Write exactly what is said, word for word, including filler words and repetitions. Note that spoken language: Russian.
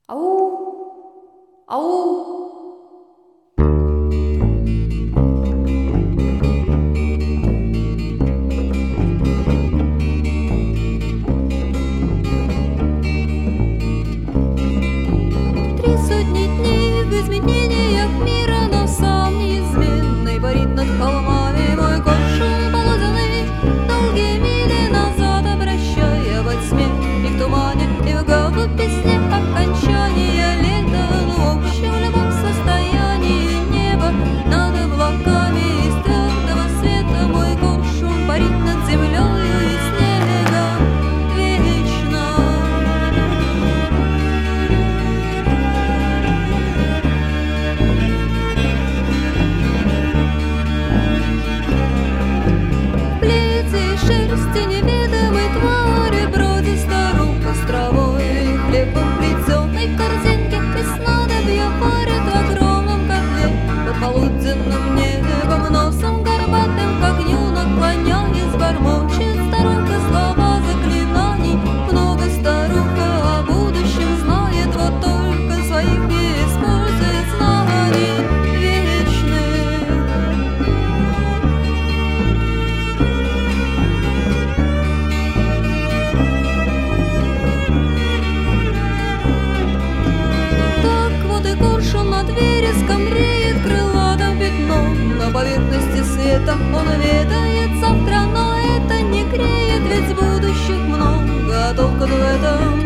Ау! Ау! Три сотни дней в изменениях мира, но сам неизменный парит над холмами мой коршун полуденный, долгие мили назад обращая во тьме и в тумане, и в голубь песне окончания лета, но в общем любом состоянии неба над облаками из твердого света мой коршун парит над землею и снегом вечно. Шерсти неведомой твари бродит старуха с травой и хлебом плетеной корзинке, и снадобья варит в огромном котле под полуденным небом, носом горбатым к огню наклоняясь, бормочет старуха слова заклинаний. Много старуха о будущем знает, вот только своих не использует знаний вечных. Коршун над вереском реет крылатым пятном, на поверхности света он ведает завтра, но это не греет, ведь будущих много, а толку в этом